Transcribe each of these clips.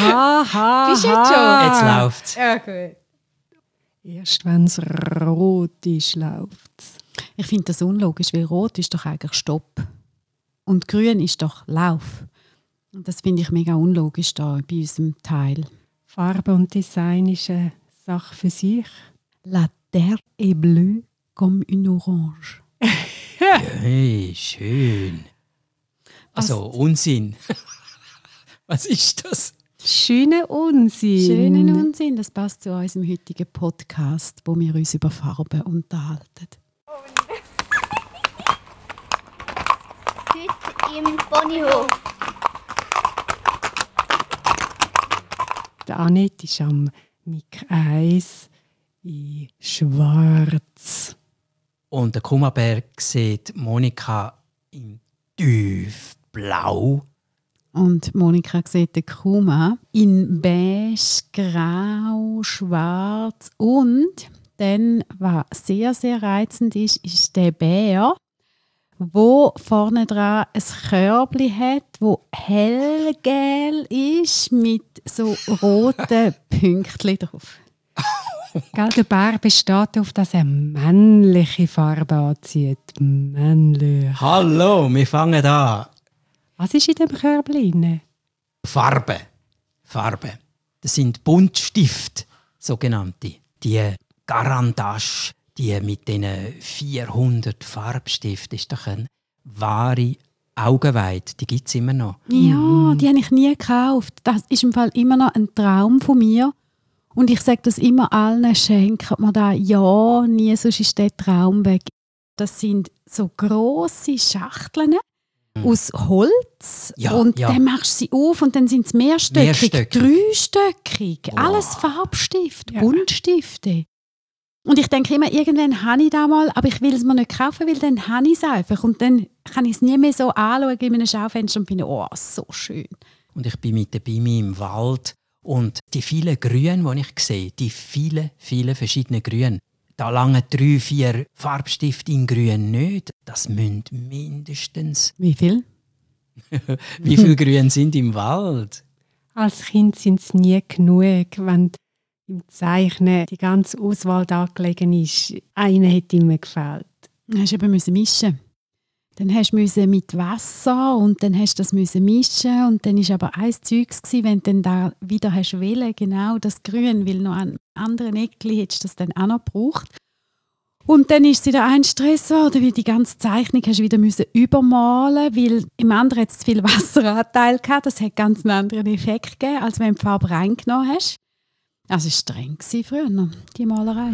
Bist du jetzt schon? Jetzt läuft's. Ja, gut. Erst wenn es rot ist, läuft es. Ich finde das unlogisch, weil rot ist doch eigentlich Stopp. Und grün ist doch Lauf. Und das finde ich mega unlogisch da bei unserem Teil. Farbe und Design ist eine Sache für sich. La terre est bleue comme une orange. Hey, schön. Also, Unsinn. Was ist das? Schöner Unsinn. Schönen Unsinn, das passt zu unserem heutigen Podcast, wo wir uns über Farben unterhalten. Heute im Ponyhof. Die Annette ist am Mic 1 in schwarz. Und der Kummerberg sieht Monika in tiefblau. Und Monika sieht den Kuma in beige, grau, schwarz und dann, was sehr, sehr reizend ist, ist der Bär, wo vorne dran ein Körbchen hat, wo hellgel ist mit so roten Pünktchen drauf. Gell, der Bär besteht darauf, dass er männliche Farbe anzieht. Männlich. Hallo, wir fangen an. Was ist in dem Körbchen? Farbe. Das sind Buntstifte, sogenannte. Die Garandasch, die mit diesen 400 Farbstiften, ist doch eine wahre Augenweide. Die gibt es immer noch. Ja, die habe ich nie gekauft. Das ist im Fall immer noch ein Traum von mir. Und ich sage das immer allen, schenkt mir da ja, nie, sonst ist der Traum weg. Das sind so grosse Schachteln aus Holz. Ja, und ja. dann machst du sie auf und dann sind es mehrstöckig, dreistöckig. Wow. Alles Farbstift, Buntstifte. Und ich denke immer, irgendwann habe ich das mal, aber ich will es mir nicht kaufen, weil dann habe ich es einfach. Und dann kann ich es nie mehr so anschauen in einem Schaufenster und finde, oh, so schön. Und ich bin mit der Bimi im Wald. Und die vielen Grüne, die ich sehe, die vielen verschiedenen Grüne, da langen 3, 4 Farbstifte in Grün nicht. Das müssen mindestens... Wie viel? Wie viele Grüne sind im Wald? Als Kind sind es nie genug, wenn im Zeichnen die ganze Auswahl da gelegen ist. Einer hätte immer gefällt. Dann hast du eben mischen. Dann hast du mit Wasser und dann hast du das mischen und dann war aber ein Zeug, wenn du dann da wieder hast wählen, genau das Grün, weil noch an anderen Eckchen hättest du das dann auch noch gebraucht. Und dann ist es wieder ein Stress geworden, weil die ganze Zeichnung hast du wieder übermalen, weil im anderen hat es zu viel Wasseranteil gehabt. Das hat ganz einen anderen Effekt gegeben, als wenn du die Farbe reingenommen hast. Also es war streng früher, die Malerei.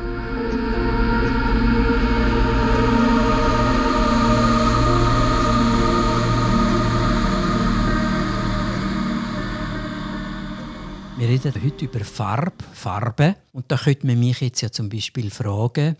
Wir reden heute über Farbe. Und da könnte man mich jetzt ja zum Beispiel fragen.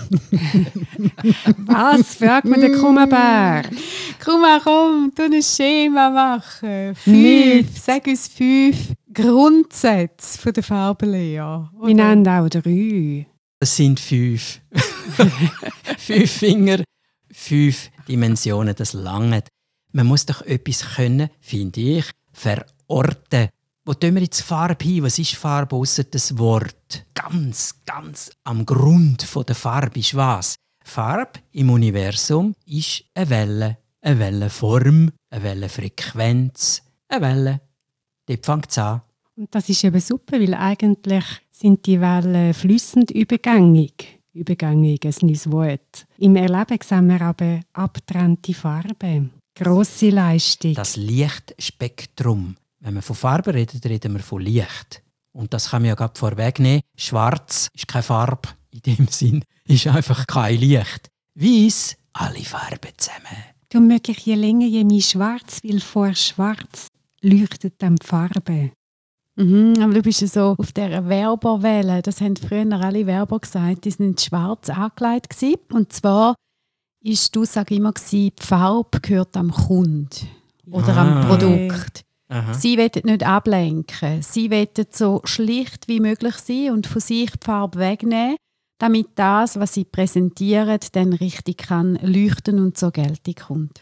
Was fragt man den Kummerbär? Komm, tu ein Schema machen. 5, Nicht. sag uns 5 Grundsätze von der Farbenlehre. Wir nennen auch 3. Das sind 5. 5 Finger, 5 Dimensionen, das langt. Man muss doch etwas können, finde ich, verorten. Wo tun wir jetzt Farbe hin? Was ist Farbe ausser das Wort? Ganz am Grund der Farbe ist was? Farbe im Universum ist eine Welle. Eine Wellenform, eine Wellenfrequenz, eine Welle. Dort fängt es an. Und das ist eben super, weil eigentlich sind die Wellen fließend übergängig. Übergängig, ein neues Wort. Im Erleben sehen wir aber abgetrennte Farben. Grosse Leistung. Das Lichtspektrum. Wenn wir von Farbe reden, reden wir von Licht. Und das kann man ja gerade vorwegnehmen. Schwarz ist keine Farbe. In dem Sinn ist einfach kein Licht. Weiss, alle Farben zusammen. Du möglich je länger, je mehr schwarz, weil vor schwarz leuchtet dann die Farbe. Aber du bist ja so auf dieser Werberwelle. Das haben früher alle Werber gesagt. Die sind schwarz angelegt gewesen. Und zwar war die Aussage immer, die Farbe gehört am Kunden oder am Produkt. Aha. Sie wollen nicht ablenken. Sie wollen so schlicht wie möglich sein und von sich die Farbe wegnehmen, damit das, was sie präsentieren, dann richtig kann leuchten und zur Geltung kommt.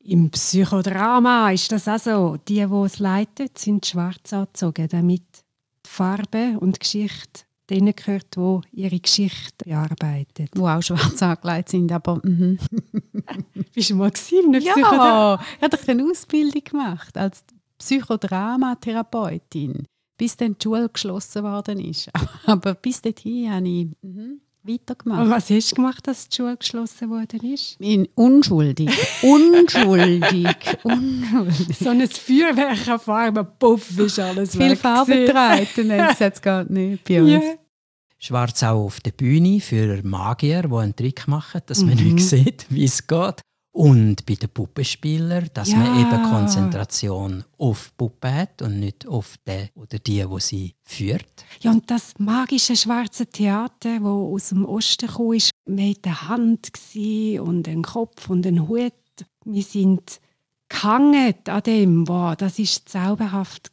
Im Psychodrama ist das auch so. Die es leiten, sind schwarz angezogen, damit die Farbe und die Geschichte denen gehört, die ihre Geschichte bearbeiten. Die auch schwarz angelegt sind, aber Bist du mal in einem ja, Psychodrama? ich habe doch eine Ausbildung gemacht als Psychodramatherapeutin, bis dann die Schule geschlossen worden ist. Aber bis dorthin habe ich weitergemacht. Und was hast du gemacht, als die Schule geschlossen worden ist? Unschuldig. Unschuldig. So ein Feuerwerk an Farben, puff, ist alles Viel weg Farbe gewesen. getragen, das hat es gar nicht bei uns. Ja. Schwarz auch auf der Bühne für Magier, die einen Trick machen, dass man nicht sieht, wie es geht. Und bei den Puppenspielern, dass man eben Konzentration auf die Puppe hat und nicht auf den oder die sie führt. Ja, und das magische schwarze Theater, das aus dem Osten kam, war mit der Hand und einem Kopf und einem Hut. Wir sind gehangen an dem. Wow, das war zauberhaft.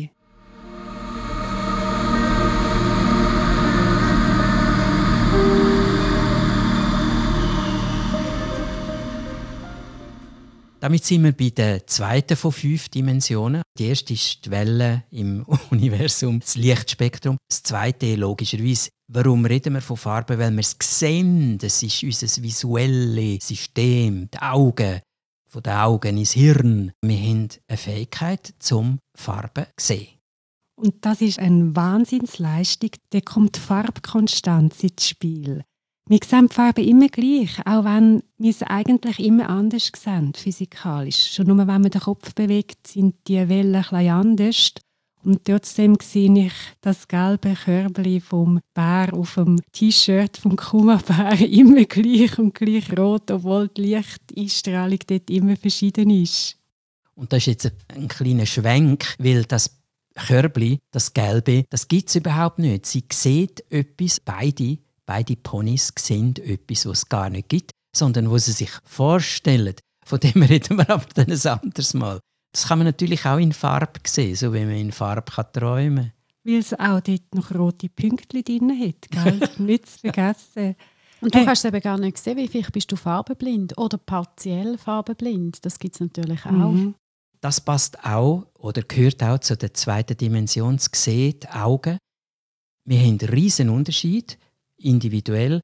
Damit sind wir bei der zweiten von 5 Dimensionen. Die erste ist die Welle im Universum, das Lichtspektrum. Das zweite logischerweise, warum reden wir von Farben? Weil wir es sehen. Das ist unser visuelles System, die Augen. Von den Augen ins Hirn. Wir haben eine Fähigkeit zum Farben zu sehen. Und das ist eine Wahnsinnsleistung. Da kommt die Farbkonstanz ins Spiel. Wir sehen die Farben immer gleich, auch wenn wir es eigentlich immer anders sehen, physikalisch. Schon nur, wenn man den Kopf bewegt, sind die Wellen ein bisschen anders. Und trotzdem sehe ich das gelbe Körbchen vom Bär auf dem T-Shirt vom Kummerbär immer gleich und gleich rot, obwohl die Lichteinstrahlung dort immer verschieden ist. Und das ist jetzt ein kleiner Schwenk, weil das Körbchen, das Gelbe, das gibt es überhaupt nicht. Sie sieht etwas, beide Ponys sehen etwas, was es gar nicht gibt, sondern was sie sich vorstellen. Von dem reden wir aber dann ein anderes Mal. Das kann man natürlich auch in Farbe sehen, so wie man in Farbe träumen kann. Weil es auch dort noch rote Pünktchen drin hat, gell? Nicht zu vergessen. Und du kannst es eben gar nicht sehen, wie vielleicht bist du farbenblind oder partiell farbenblind. Das gibt es natürlich auch. Das passt auch oder gehört auch zu der zweiten Dimension, das Sehen, die Augen. Wir haben einen riesen Unterschied, individuell,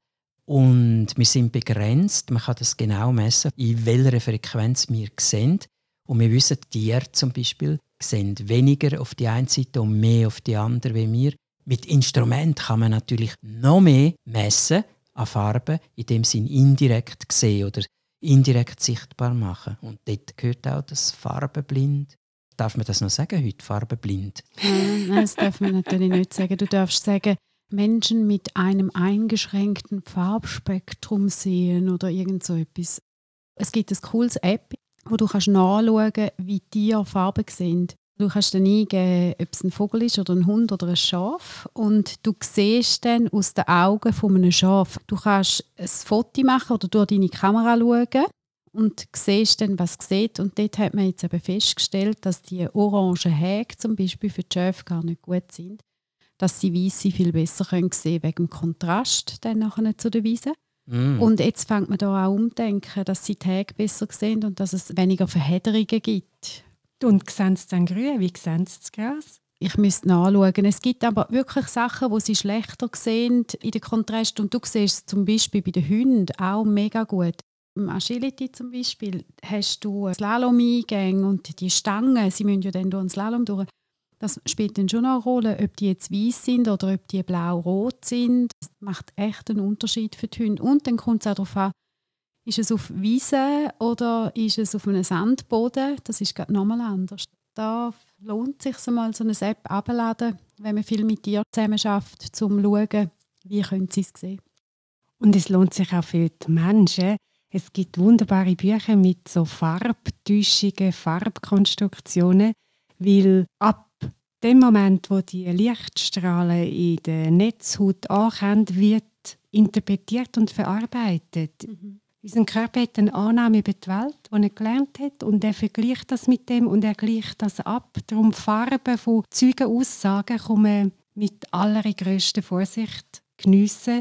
und wir sind begrenzt. Man kann das genau messen, in welcher Frequenz wir sehen. Und wir wissen, Tiere zum Beispiel sehen weniger auf die eine Seite und mehr auf die andere wie wir. Mit Instrument kann man natürlich noch mehr messen an Farben, indem sie ihn indirekt sehen oder indirekt sichtbar machen. Und dort gehört auch das Farbenblind. Darf man das noch sagen heute, farbenblind? Nein, das darf man natürlich nicht sagen. Du darfst sagen, Menschen mit einem eingeschränkten Farbspektrum sehen oder irgend so etwas. Es gibt eine cooles App, wo du nachschauen kannst, wie Tiere Farben sehen. Du kannst dann eingeben, ob es ein Vogel ist oder ein Hund oder ein Schaf. Und du siehst dann aus den Augen von einem Schaf. Du kannst ein Foto machen oder durch deine Kamera schauen und siehst dann, was es sieht. Und dort hat man jetzt eben festgestellt, dass die orangen Häke zum Beispiel für die Schafe gar nicht gut sind. Dass sie Weisse viel besser sehen können wegen dem Kontrast dann nachher zu den Wiesen. Und jetzt fängt man da auch umdenken, dass sie die Häke besser sehen und dass es weniger Verhederungen gibt. Und sehen sie dann grün? Wie sehen sie das Gras? Ich müsste nachschauen. Es gibt aber wirklich Sachen, wo sie schlechter sehen in den Kontrast. Und du siehst es zum Beispiel bei den Hunden auch mega gut. Im Agility zum Beispiel hast du Slalom-Eingänge und die Stangen, sie müssen ja dann durch einen Slalom durch. Das spielt dann schon eine Rolle, ob die jetzt weiß sind oder ob die blau-rot sind. Das macht echt einen Unterschied für die Hunde. Und dann kommt es auch darauf an, ist es auf Wiese oder ist es auf einem Sandboden? Das ist gerade nochmal anders. Da lohnt es sich mal, so eine App abzuladen, wenn man viel mit Tieren zusammenarbeitet, um zu schauen, wie können sie es sehen. Und es lohnt sich auch für die Menschen. Es gibt wunderbare Bücher mit so Farbtäuschungen, Farbkonstruktionen, weil ab dem Moment, wo die Lichtstrahlen in der Netzhaut ankommen, wird interpretiert und verarbeitet. Unser Körper hat eine Annahme über die Welt, die er gelernt hat, und er vergleicht das mit dem und er gleicht das ab. Darum Farben von Zeugenaussagen kann man mit allergrößter Vorsicht geniessen.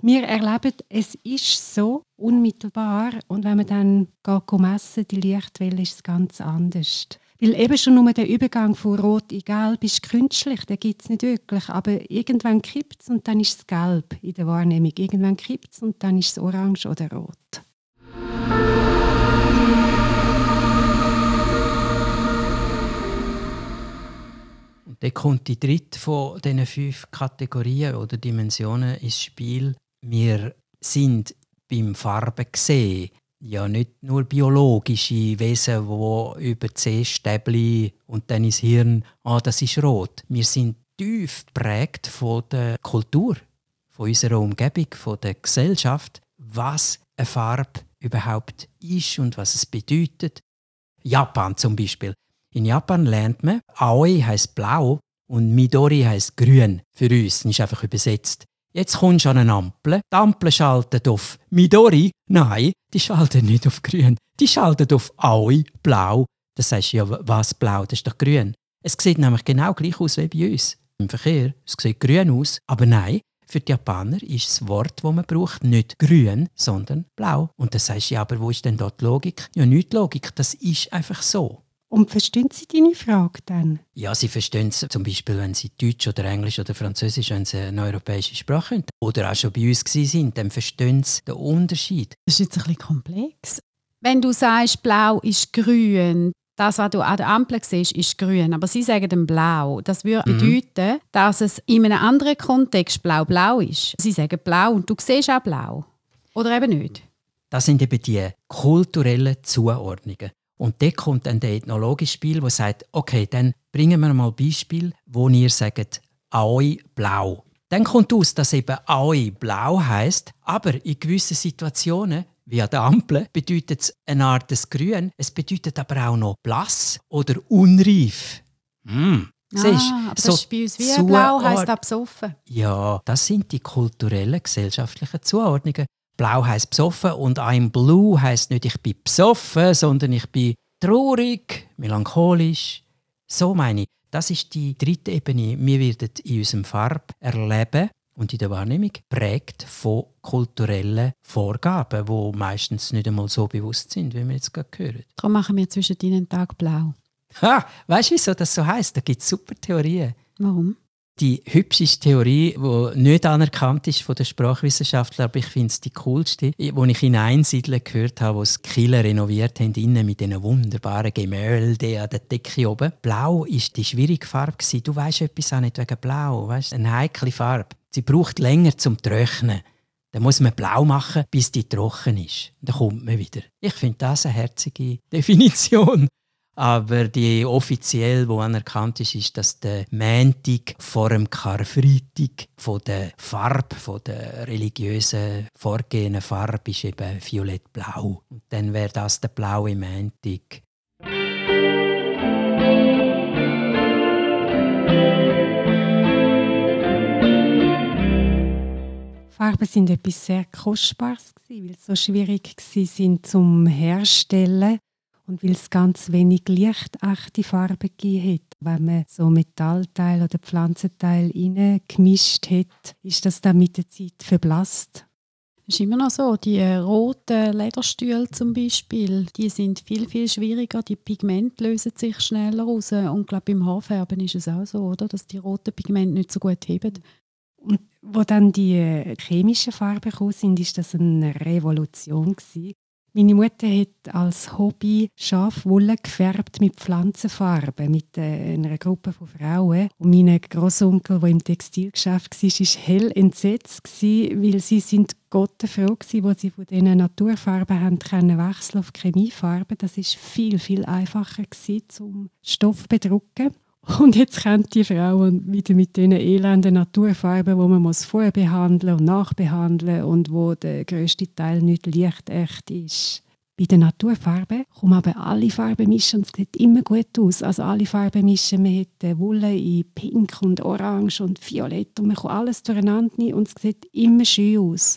Wir erleben, es ist so unmittelbar und wenn man dann geht messen, die Lichtwelle, ist es ganz anders. Weil eben schon nur der Übergang von Rot in Gelb ist künstlich, den gibt es nicht wirklich. Aber irgendwann kippt es und dann ist es Gelb in der Wahrnehmung. Irgendwann kippt es und dann ist es Orange oder Rot. Und dann kommt die dritte von diesen 5 Kategorien oder Dimensionen ins Spiel. Wir sind beim Farben sehen ja nicht nur biologische Wesen, die über die Sehstäbli und dann ins Hirn, das ist rot. Wir sind tief geprägt von der Kultur, von unserer Umgebung, von der Gesellschaft, was eine Farbe überhaupt ist und was es bedeutet. Japan zum Beispiel. In Japan lernt man, Aoi heisst blau und Midori heisst grün. Für uns, das ist einfach übersetzt. Jetzt kommst du an eine Ampel. Die Ampel schaltet auf Midori. Nein, die schaltet nicht auf grün. Die schaltet auf Aoi, blau. Das heißt ja, was blau? Das ist doch grün. Es sieht nämlich genau gleich aus wie bei uns. Im Verkehr, es sieht grün aus. Aber nein, für die Japaner ist das Wort, das man braucht, nicht grün, sondern blau. Und das heißt ja, aber wo ist denn dort die Logik? Ja, nicht Logik, das ist einfach so. Und verstehen Sie deine Frage dann? Ja, sie verstehen es zum Beispiel, wenn sie Deutsch oder Englisch oder Französisch, wenn sie eine europäische Sprache haben. Oder auch schon bei uns waren, dann verstehen sie den Unterschied. Das ist jetzt ein bisschen komplex. Wenn du sagst, blau ist grün, das, was du an der Ampel siehst, ist grün. Aber sie sagen dann blau. Das würde bedeuten, dass es in einem anderen Kontext blau-blau ist. Sie sagen blau und du siehst auch blau. Oder eben nicht. Das sind eben die kulturellen Zuordnungen. Und dort kommt dann der ethnologische Spiel, der sagt, okay, dann bringen wir mal Beispiel, wo ihr sagt, Aoi blau. Dann kommt aus, dass eben Aoi blau heisst, aber in gewissen Situationen, wie an der Ampel, bedeutet es eine Art des Grün. Es bedeutet aber auch noch blass oder unreif. Aber das ist bei uns wie blau heisst auch besoffen. Ja, das sind die kulturellen, gesellschaftlichen Zuordnungen. Blau heisst besoffen und I'm blue heisst nicht, ich bin besoffen, sondern ich bin traurig, melancholisch. So meine ich. Das ist die dritte Ebene. Wir werden in unserem Farberleben und in der Wahrnehmung geprägt von kulturellen Vorgaben, die meistens nicht einmal so bewusst sind, wie wir jetzt gerade hören. Darum machen wir zwischen deinen Tag blau. Ha, weißt du, wieso das so heisst? Da gibt es super Theorien. Warum? Die hübscheste Theorie, die nicht anerkannt ist von den Sprachwissenschaftlern, aber ich finde es die coolste, die ich in Einsiedeln gehört habe, wo es Killer renoviert haben, innen mit diesen wunderbaren Gemälden an der Decke oben. Blau war die schwierige Farbe. Du weisst etwas auch nicht wegen Blau. Weißt? Eine heikle Farbe. Sie braucht länger zum Trocknen. Dann muss man blau machen, bis die trocken ist. Dann kommt man wieder. Ich finde das eine herzige Definition. Aber die offiziell, die anerkannt ist, ist, dass der Montag vor dem Karfreitag von der Farbe, von der religiösen vorgehenden Farbe, ist eben violett-blau. Und dann wäre das der blaue Montag. Farben sind etwas sehr Kostbares, weil sie so schwierig waren zum Herstellen. Und weil es ganz wenig lichtechte Farben gegeben hat. Wenn man so Metallteile oder Pflanzenteile reingemischt hat, ist das dann mit der Zeit verblasst. Das ist immer noch so. Die roten Lederstühle zum Beispiel, die sind viel, viel schwieriger. Die Pigmente lösen sich schneller raus. Und ich glaube, beim Haarfärben ist es auch so, oder? Dass die roten Pigmente nicht so gut heben. Und wo dann die chemischen Farben kamen, sind, ist das eine Revolution gewesen. Meine Mutter hat als Hobby Schafwolle gefärbt mit Pflanzenfarben, mit einer Gruppe von Frauen. Und mein Grossonkel, der im Textilgeschäft war, war hell entsetzt, weil sie sind Gott froh waren, wo sie von diesen Naturfarben wechseln auf Chemiefarben. Das war viel, viel einfacher zum Stoff bedrucken. Und jetzt kommen die Frauen wieder mit diesen elenden Naturfarben, die man vorher behandeln und nachbehandeln und wo der grösste Teil nicht lichtecht ist. Bei den Naturfarben kann man aber alle Farben mischen und es sieht immer gut aus. Also alle Farben mischen, man hat Wolle in Pink und Orange und Violett und man kann alles durcheinander nehmen und es sieht immer schön aus.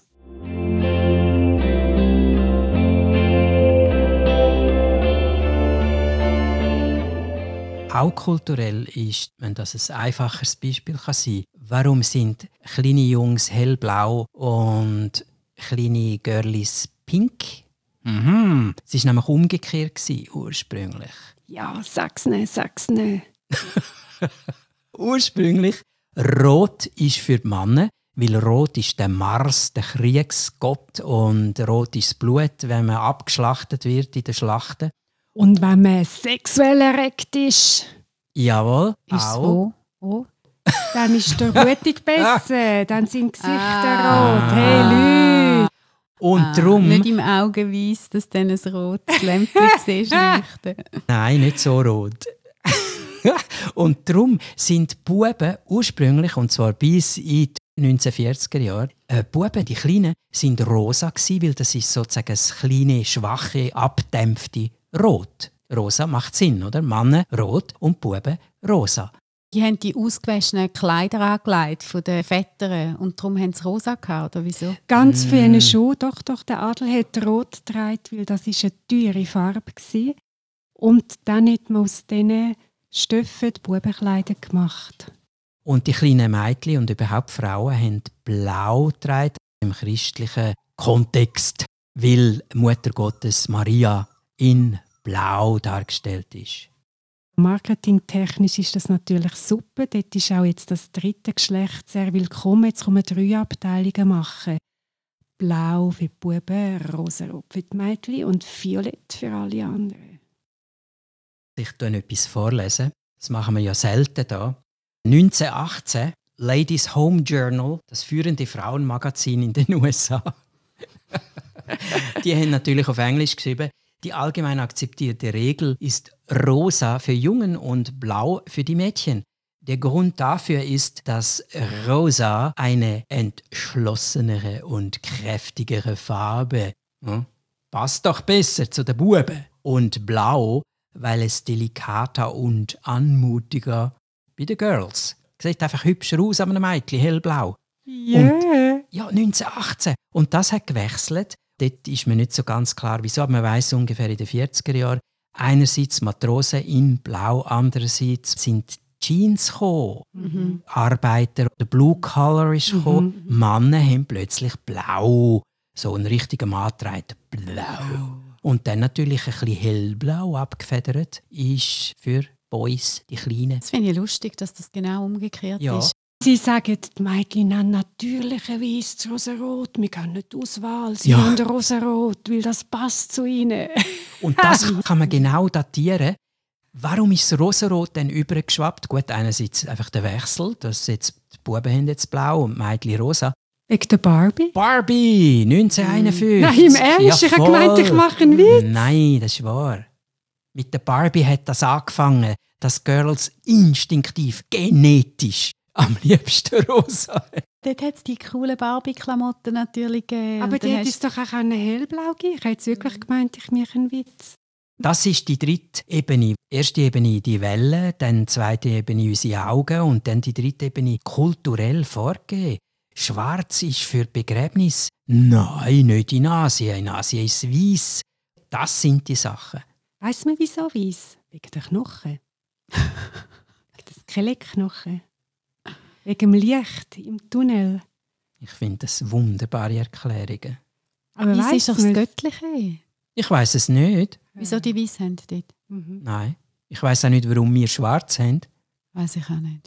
auch kulturell ist, wenn das ein einfaches Beispiel kann sein kann. Warum sind kleine Jungs hellblau und kleine Girlies pink? Es war nämlich umgekehrt ursprünglich. Ja, sag's nicht. Ursprünglich rot ist für die Männer, weil rot ist der Mars, der Kriegsgott, und rot ist das Blut, wenn man abgeschlachtet wird in den Schlachten. Und wenn man sexuell erregt ist, Jawohl, Ist es auch. wo? dann ist der Blutung besser, dann sind die Gesichter rot. Hey Leute! Und darum... Nicht im Augenweiss, dass dann ein rotes Lämpchen siehst leuchten. Nein, nicht so rot. Und darum sind die Buben ursprünglich, und zwar bis in die 1940er Jahre, Buben, die Kleinen, sind rosa gewesen, weil das ist sozusagen das kleine, schwache, abdämpfte Rot. Rosa macht Sinn, oder? Männer rot und Buben rosa. Die haben die ausgewaschenen Kleider angelegt von den Vätern und darum haben sie rosa gehabt, oder wieso? Ganz viele schon. Doch, der Adel hat rot getragen, weil das eine teure Farbe war. Und dann hat man aus diesen Stoffen die Bubenkleider gemacht. Und die kleinen Mädchen und überhaupt Frauen haben blau getragen im christlichen Kontext, weil Mutter Gottes Maria in blau dargestellt ist. Marketingtechnisch ist das natürlich super. Dort ist auch jetzt das dritte Geschlecht sehr willkommen. Jetzt können wir 3 Abteilungen machen. Blau für die Buben, rosarot für die Mädchen und violett für alle anderen. Ich lese etwas vorlesen. Das machen wir ja selten hier. 1918, Ladies Home Journal, das führende Frauenmagazin in den USA. Die haben natürlich auf Englisch geschrieben. Die allgemein akzeptierte Regel ist rosa für Jungen und blau für die Mädchen. Der Grund dafür ist, dass rosa eine entschlossenere und kräftigere Farbe passt doch besser zu den Buben. Und blau, weil es delikater und anmutiger bei den Girls. Sieht einfach hübscher aus an einem Mädchen, hellblau. Yeah. Ja, 1918. Und das hat gewechselt. Dort ist mir nicht so ganz klar, wieso, aber man weiss ungefähr in den 40er Jahren. Einerseits Matrosen in blau, andererseits sind Jeans gekommen. Arbeiter, der Blue Collar ist gekommen. Männer haben plötzlich blau. So ein richtiger Mann trägt blau. Und dann natürlich ein bisschen hellblau abgefedert ist für Boys, die Kleinen. Das finde ich lustig, dass das genau umgekehrt Ja. ist. Sie sagen, die Mädchen haben natürlicherweise das Rosarot. Wir haben nicht Auswahl. Sie Ja. haben Rosarot, weil das passt zu ihnen. Und das kann man genau datieren. Warum ist das Rosarot dann übergeschwappt? Gut, einerseits einfach der Wechsel, dass jetzt die Buben haben jetzt blau und die Mädchen rosa. Wegen der Barbie? Barbie, 1951. Nein, im Ernst? Ich habe voll. gemeint, ich mache einen Witz. Nein, das ist wahr. Mit der Barbie hat das angefangen, dass Girls instinktiv, genetisch am liebsten rosa haben. Dort hat es die coolen Barbie-Klamotten natürlich gegeben. Aber Und die dann hätte es doch auch hellblau geben. Ich habe jetzt wirklich gemeint, ich mache einen Witz. Das ist die dritte Ebene. Erste Ebene die Welle, dann zweite Ebene unsere Augen und dann die dritte Ebene kulturell vorgegeben. Schwarz ist für Begräbnis. Nein, nicht in Asien. In Asien ist es weiss. Das sind die Sachen. Weiss man, wieso weiss? Wegen der Knochen. Wegen der Skelettknochen. Wegen dem Licht im Tunnel. Ich finde das wunderbare Erklärungen. Aber Weiss ist doch das man's? Göttliche. Ich weiss es nicht. Wieso die Weiss haben dort? Nein. Ich weiss auch nicht, warum wir schwarz haben. Weiß ich auch nicht.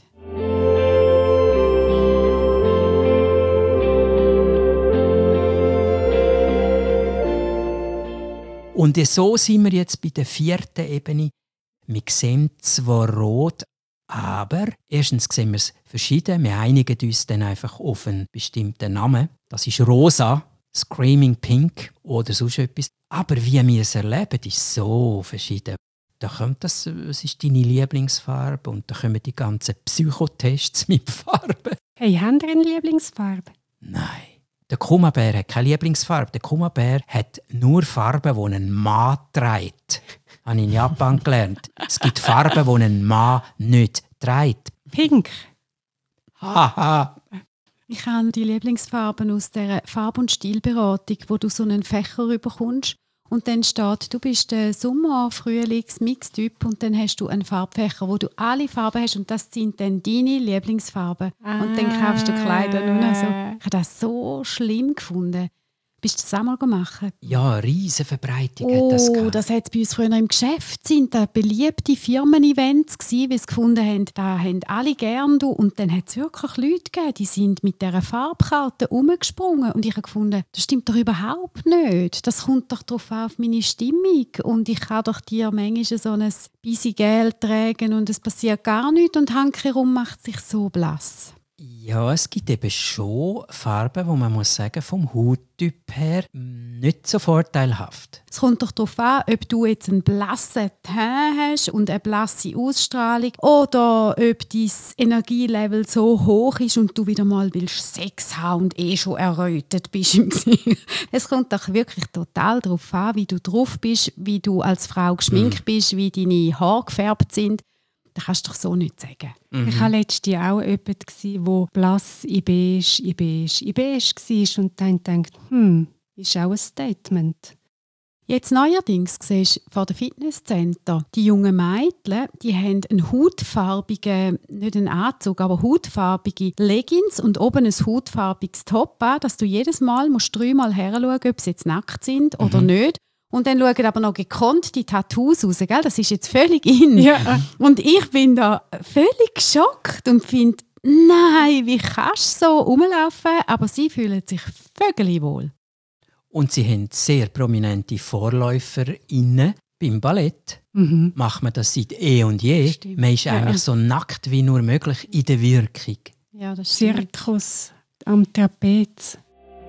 Und so sind wir jetzt bei der vierten Ebene. Wir sehen zwar rot, aber erstens sehen wir es verschieden. Wir einigen uns dann einfach auf einen bestimmten Namen. Das ist rosa, Screaming Pink oder sonst etwas. Aber wie wir es erleben, ist so verschieden. Da kommt das, was ist deine Lieblingsfarbe? Und da kommen die ganzen Psychotests mit Farben. Hey, haben ihr eine Lieblingsfarbe? Nein. Der Kumabär hat keine Lieblingsfarbe. Der Kumabär hat nur Farben, die ein Mann trägt. Das habe ich in Japan gelernt. Es gibt Farben, die ein Mann nicht trägt. Pink. Haha. Ich habe die Lieblingsfarben aus der Farb- und Stilberatung, wo du so einen Fächer bekommst Und dann steht, du bist der Sommer-Frühlings-Mix-Typ und dann hast du einen Farbfächer, wo du alle Farben hast und das sind dann deine Lieblingsfarben. Und dann kaufst du Kleider nur noch so. Ich habe das so schlimm gefunden. Bist du das auch mal gemacht? Ja, riesen Verbreitung hat das gehabt. Das hat es bei uns früher im Geschäft. Sind da beliebte Firmen-Events gewesen, weil sie gefunden haben, da haben alle gern du. Und dann hat es wirklich Leute gegeben, die sind mit dieser Farbkarte rumgesprungen. Und ich habe gefunden, das stimmt doch überhaupt nicht. Das kommt doch darauf auf meine Stimmung. Und ich kann doch dir manchmal so ein bisschen Geld tragen und es passiert gar nichts und hankerum macht sich so blass. Ja, es gibt eben schon Farben, wo man muss sagen, vom Hauttyp her nicht so vorteilhaft. Es kommt doch darauf an, ob du jetzt einen blassen Teint hast und eine blasse Ausstrahlung oder ob dein Energielevel so hoch ist und du wieder mal willst Sex haben und schon errötet bist im Gesicht. Es kommt doch wirklich total darauf an, wie du drauf bist, wie du als Frau geschminkt bist, wie deine Haare gefärbt sind. Das kannst du doch so nicht sagen. Ich war letztes Jahr auch jemand, der blass in beige war und dann denkt, ist auch ein Statement. Jetzt neuerdings siehst du vor den Fitnesscenter, die jungen Mädchen, die haben einen hautfarbigen, nicht einen Anzug, aber hautfarbige Leggings und oben ein hautfarbiges Top an, dass du jedes Mal 3-mal heranschauen, ob sie jetzt nackt sind oder nicht. Und dann schauen aber noch gekonnt die Tattoos raus, gell? Das ist jetzt völlig in. Ja. Und ich bin da völlig geschockt und finde, nein, wie kannst du so rumlaufen? Aber sie fühlen sich völlig wohl. Und sie haben sehr prominente VorläuferInnen beim Ballett. Macht man das seit und je. Stimmt. Man ist eigentlich so nackt wie nur möglich in der Wirkung. Ja, das stimmt. Zirkus am Trapez.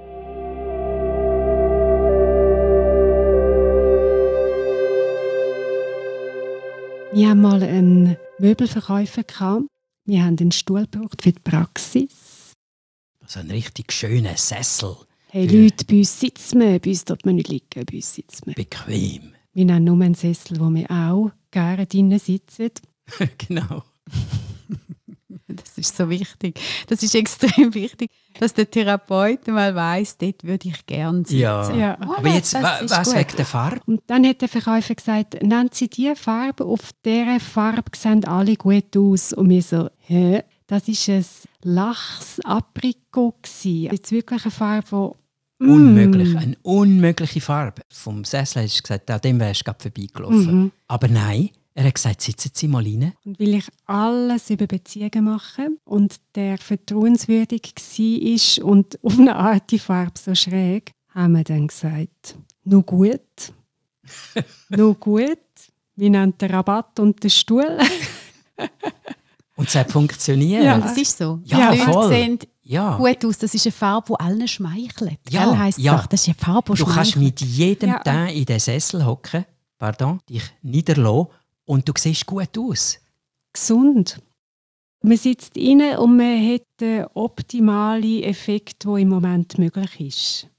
Wir haben mal einen Möbelverkäufer gehabt. Wir haben einen Stuhl gebraucht für die Praxis. Also ein richtig schöner Sessel. Hey Leute, bei uns sitzen wir, bei uns dort man nicht liegen, bei uns sitzen wir. Bequem. Wir haben nur einen Sessel, wo wir auch gerne drinnen sitzen. Genau. Das ist so wichtig. Das ist extrem wichtig, dass der Therapeut mal weiss, dort würde ich gerne sitzen. Ja. Aber jetzt, was wegen der Farbe? Und dann hat der Verkäufer gesagt, nennen Sie diese Farbe, auf dieser Farbe sehen alle gut aus. Und wir so, hä? Das war ein Lachs-Aprikot. Jetzt wirklich eine Farbe, die Unmöglich, eine unmögliche Farbe. Vom Sessel hast du gesagt, an dem wärst du gerade vorbeigelaufen. Aber nein, er hat gesagt, sitzen Sie mal rein. Und weil ich alles über Beziehungen mache und der vertrauenswürdig war und auf eine Art die Farbe so schräg, haben wir dann gesagt, «Nur gut, nur gut, wir nennen den Rabatt und den Stuhl.» Und es hat funktioniert. Ja. Und das ist so. Ja, Die Leute voll. sehen Ja. gut aus. Das ist eine Farbe, die allen schmeichelt. Ja, Gell, heisst ja. doch, das ist eine Farbe, die Du kannst schmeichelt. mit jedem Ja. Teint in den Sessel hocken, dich niederlassen und du siehst gut aus. Gesund. Man sitzt rein und man hat den optimalen Effekt, der im Moment möglich ist.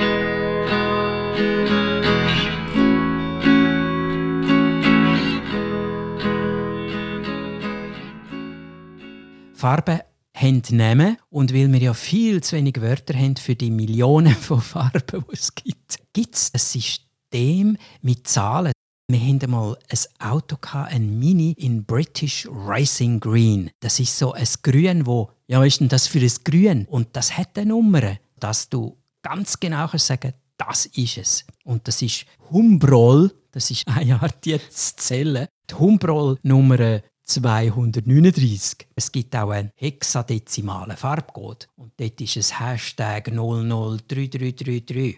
Farben haben Namen und weil wir ja viel zu wenig Wörter haben für die Millionen von Farben, die es gibt es ein System mit Zahlen. Wir hatten einmal ein Auto, ein Mini in British Racing Green. Das ist so ein Grün, was ist denn das für ein Grün? Und das hat eine Nummer, dass du ganz genau kannst sagen, das ist es. Und das ist Humbrol, das ist eine Art jetzt zu zählen. Die Humbrol-Nummer 239. Es gibt auch einen hexadezimalen Farbcode. Und dort ist es Hashtag 003333.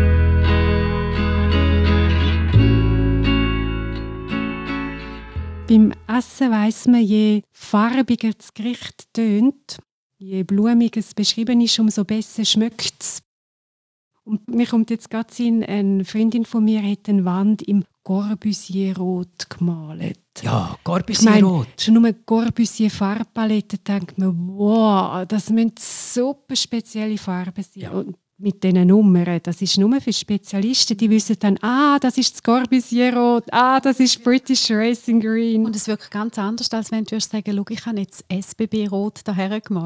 Beim Essen weiss man, je farbiger das Gericht tönt, je blumiger es beschrieben ist, umso besser schmeckt es. Und mir kommt jetzt gerade in, eine Freundin von mir hat eine Wand im Corbusier-Rot gemalt. Ja, Ich meine, Corbusier-Rot. schon nur Corbusier-Farbpalette denkt man, wow, das müssen super spezielle Farben sein. Ja. Und mit diesen Nummern, das ist nur für Spezialisten, die wissen dann, das ist das Corbusier-Rot, das ist British Racing Green. Und es wirkt ganz anders, als wenn du sagen, schau, ich habe jetzt SBB-Rot daher gemalt.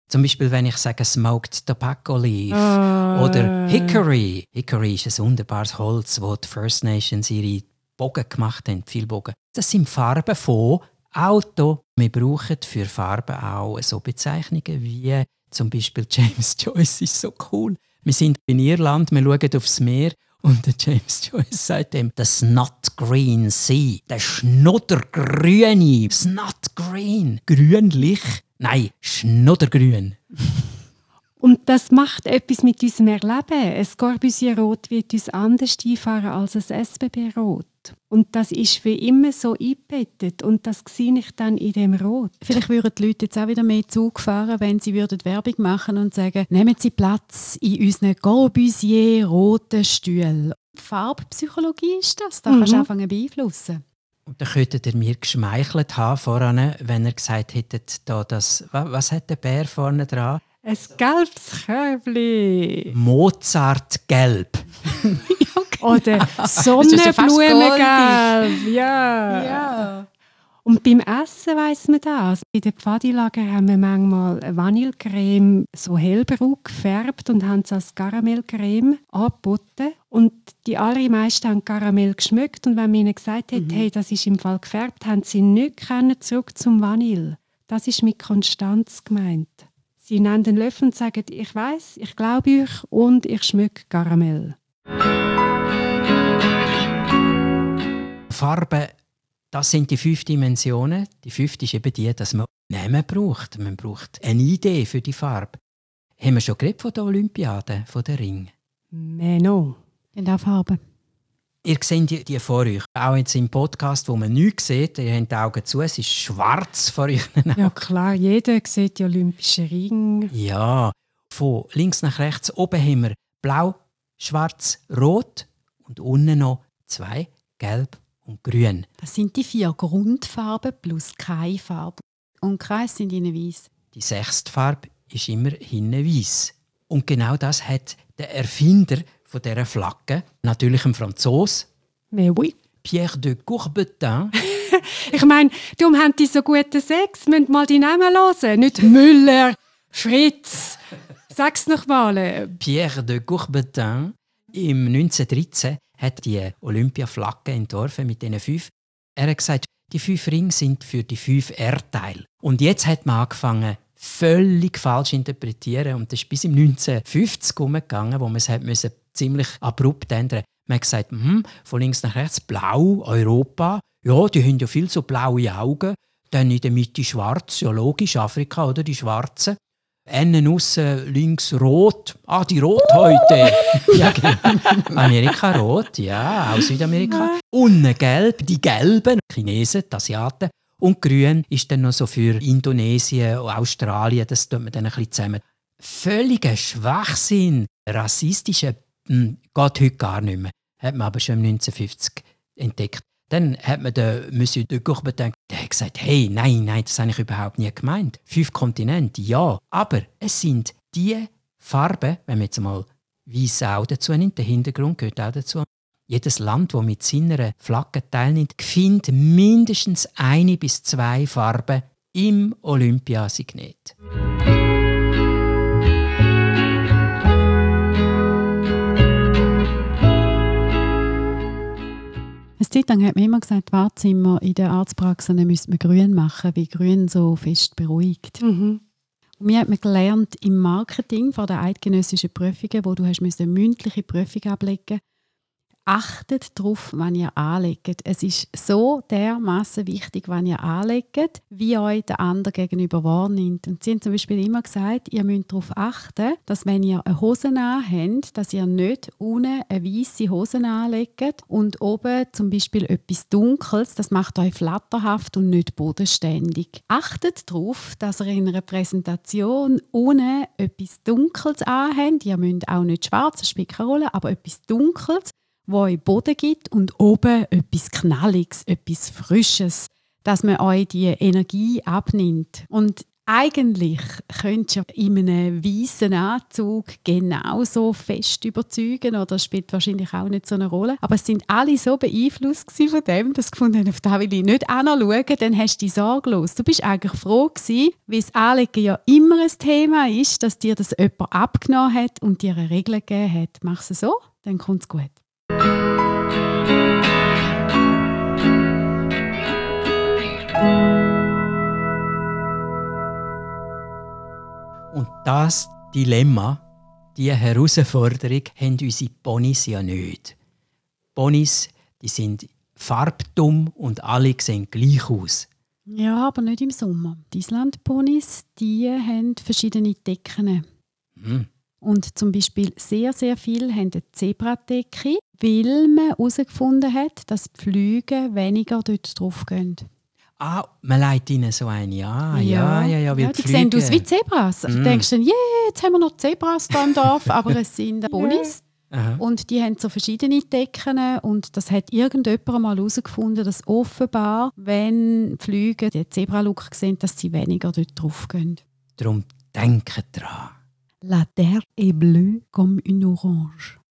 Zum Beispiel, wenn ich sage Smoked Tobacco Leaf oder Hickory. Hickory ist ein wunderbares Holz, wo die First Nations ihre Bogen gemacht haben, viele Bogen. Das sind Farben von Auto. Wir brauchen für Farben auch so Bezeichnungen wie zum Beispiel James Joyce ist so cool. Wir sind in Irland, wir schauen aufs Meer und der James Joyce sagt dem, der Snot Green Sea, der Schnoddergrüne, Snot Green, grünlich, nein, Schnoddergrün. Und das macht etwas mit unserem Erleben. Ein Corbusier-Rot wird uns anders einfahren als ein SBB-Rot. Und das ist für immer so eingebettet. Und das sehe ich dann in dem Rot. Vielleicht würden die Leute jetzt auch wieder mehr Zug fahren, wenn sie Werbung machen und sagen, nehmen Sie Platz in unseren Corbusier-roten Stühlen. Farbpsychologie ist das. Da kannst du anfangen zu beeinflussen. Und dann könntet ihr mir geschmeichelt haben voran, wenn ihr gesagt hättet, da das, was hat der Bär vorne dran? Ein gelbes Körbli. Mozartgelb. Oder Sonnenblumengelb. Ja. Und beim Essen weiss man das. Bei den Pfadilager haben wir manchmal Vanillecreme so hellbraun gefärbt und haben es als Karamellcreme angeboten. Und die allermeisten haben Karamell geschmeckt. Und wenn man ihnen gesagt hat, hey, das ist im Fall gefärbt, haben sie nicht zurück zum Vanille. Das ist mit Konstanz gemeint. Sie nehmen den Löffel und sagen, ich weiss, ich glaube euch und ich schmecke Karamell. Farben, das sind die 5 Dimensionen. Die 5. ist eben die, dass man Namen braucht. Man braucht eine Idee für die Farbe. Haben wir schon geredet von der Olympiade, von der Ring? Menno. Und auch Farben. Ihr seht die vor euch. Auch jetzt im Podcast, wo man nichts sieht, ihr habt die Augen zu, es ist schwarz vor euch. Ja klar, jeder sieht die Olympischen Ringe. Ja, von links nach rechts. Oben haben wir blau, schwarz, rot und unten noch 2, gelb und grün. Das sind die 4 Grundfarben plus keine Farbe. Und Kreis sind innen weiss. Die 6. Farbe ist immer hinten weiss. Und genau das hat der Erfinder von dieser Flagge, natürlich ein Franzose, Mais oui. Pierre de Coubertin. Ich meine, darum haben die so guten Sex. Müsst mal die Namen hören. Nicht Müller, Fritz. Sag's noch mal. Pierre de Coubertin im 1913 hat die Olympiaflagge entworfen mit diesen 5. Er hat gesagt, die 5 Ringe sind für die 5 Erdteile. Und jetzt hat man angefangen, völlig falsch zu interpretieren. Und das ist bis im 1950 umgegangen, wo man es ziemlich abrupt ändern. Man hat gesagt, von links nach rechts blau, Europa. Ja, die haben ja viel so blaue Augen. Dann in der Mitte schwarz, ja logisch, Afrika, oder die Schwarzen. Innen aussen links rot. Ah, die Rothäute. Ja, Amerika rot, ja, auch Südamerika. Unten gelb, die Gelben, Chinesen, die Asiaten. Und grün ist dann noch so für Indonesien, Australien, das tut man dann ein bisschen zusammen. Völliger Schwachsinn, rassistischer, geht heute gar nicht mehr. Hat man aber schon 1950 entdeckt. Dann hat man den Monsieur de Coubertin, der hat gesagt, hey, nein, das habe ich überhaupt nie gemeint. 5 Kontinente, ja, aber es sind die Farben, wenn man jetzt mal weiss auch dazu nimmt, der Hintergrund gehört auch dazu. Jedes Land, das mit seiner Flagge teilnimmt, findet mindestens 1 bis 2 Farben im Olympiasignet. Eine Zeit lang hat man immer gesagt, Wartezimmer in der Arztpraxis müsste man grün machen, weil grün so fest beruhigt. Und wir haben gelernt im Marketing von den eidgenössischen Prüfungen, wo du hast eine mündliche Prüfung ablegen. Achtet darauf, wann ihr anlegt. Es ist so dermassen wichtig, wann ihr anlegt, wie euch der andere gegenüber wahrnimmt. Und sie haben zum Beispiel immer gesagt, ihr müsst darauf achten, dass wenn ihr eine Hose anhabt, dass ihr nicht unten eine weisse Hose anlegt und oben zum Beispiel etwas Dunkles, das macht euch flatterhaft und nicht bodenständig. Achtet darauf, dass ihr in einer Präsentation unten etwas Dunkles anhabt. Ihr müsst auch nicht schwarz, das spielt keine Rolle, aber etwas Dunkles, wo euch Boden gibt und oben etwas Knalliges, etwas Frisches, dass man euch die Energie abnimmt. Und Eigentlich könntest du in einem weißen Anzug genauso fest überzeugen, oder das spielt wahrscheinlich auch nicht so eine Rolle. Aber es sind alle so beeinflusst von dem, dass sie gefunden haben, auf das will ich nicht anschauen, dann hast du dich sorglos. Du bist eigentlich froh gewesen, weil das Anlegen ja immer ein Thema ist, dass dir das jemand abgenommen hat und dir eine Regel gegeben hat. Machst du so, dann kommt es gut. Und das Dilemma, diese Herausforderung, haben unsere Ponys ja nicht. Ponys, die sind farbdumm und alle sehen gleich aus. Ja, aber nicht im Sommer. Die Islandponys, die haben verschiedene Decken. Und zum Beispiel sehr, sehr viele haben eine Zebradecke, weil man herausgefunden hat, dass die Flüge weniger dort drauf gehen. Ah, man legt ihnen so eine an. Ja, weil die sehen aus wie Zebras. Du denkst dann, jetzt haben wir noch Zebras hier im Dorf, aber es sind Ponys. Und die haben so verschiedene Decken und das hat irgendjemand mal herausgefunden, dass offenbar, wenn die Flüge den Zebralook sehen, dass sie weniger dort drauf gehen. Darum denkt dran. La terre est bleue comme une orange.